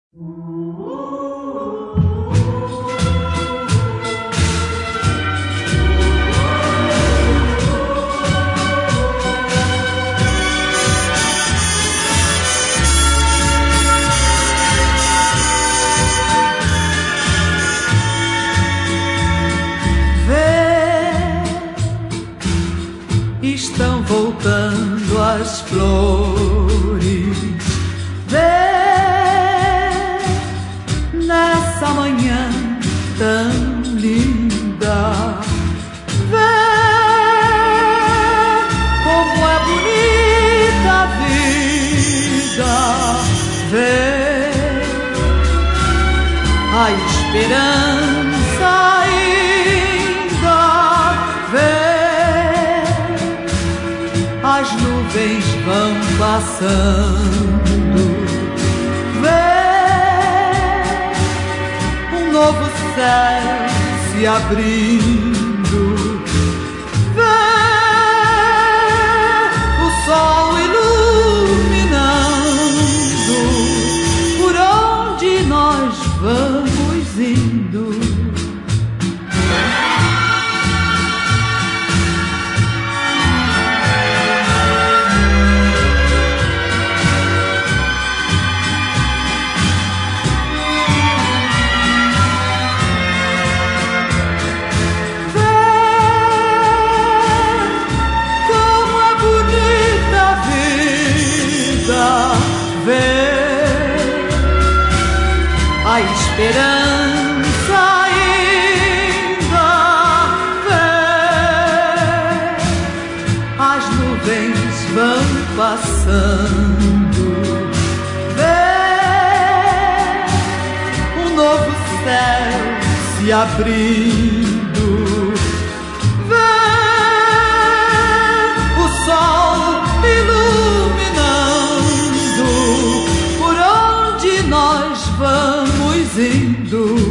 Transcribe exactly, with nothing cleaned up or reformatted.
Estão voltando as flores. Vê, nessa manhã tão linda. Vê como é bonita a vida. Vê a esperança ainda. Vê, as nuvens vão passando. Vê um novo céu se abrindo. Vê o sol iluminando por onde nós vamos indo. A esperança ainda. Vê, as nuvens vão passando. Vê, um novo céu se abrindo. Vê, o sol iluminando por onde nós vamos indo.